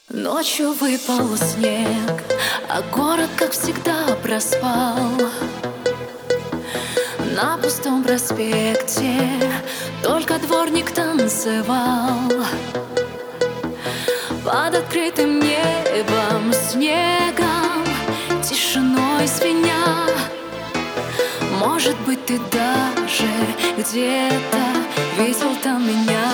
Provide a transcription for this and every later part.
Ночью выпал снег, а город, как всегда, проспал. На пустом проспекте только дворник танцевал. Под открытым небом, снегом, тишиной звеня. Может быть, ты даже где-то видел там меня.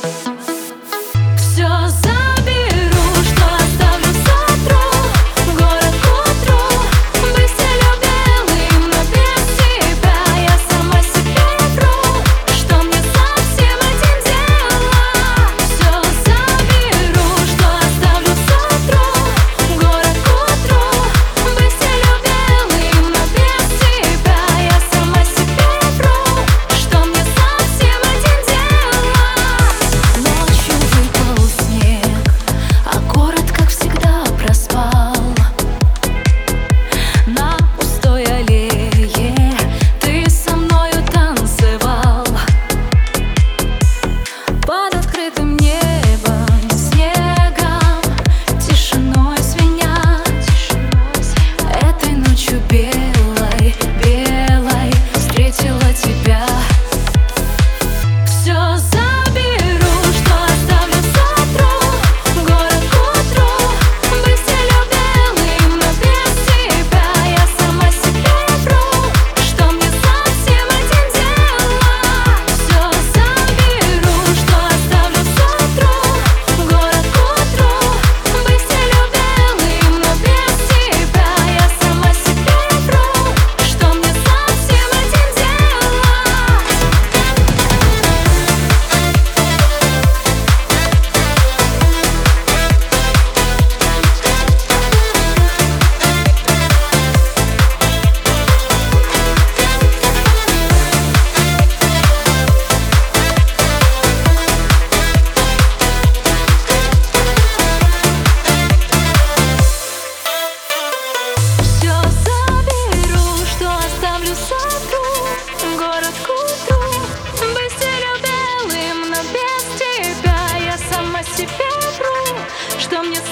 Все заберу, что оставлю сотру. Город к утру, быть стелю белым, но без тебя я сама себе вру, что мне со всем этим делать. Все заберу, что оставлю сотру. Город к утру, быть стелю белым, но без тебя я сама себе вру, что мне со всем этим делать. Ночью выпал снег, а город, как всегда, проспал. На пустой аллее ты со мною танцевал. Под открытым небом, снегом, тишиной звеня. Этой ночью белой, белой встретила тебя. Все заберу, что оставлю сотру. Город к утру, быть стелю белым, но без тебя я сама себе вру, что мне со всем этим делать. Все заберу, что оставлю сотру. Город к утру, быть стелю белым, но без тебя я сама себе вру, что мне со всем этим делать. Все заберу, что оставлю сотру. Город к утру, быть стелю белым, но без тебя я сама себе вру, что мне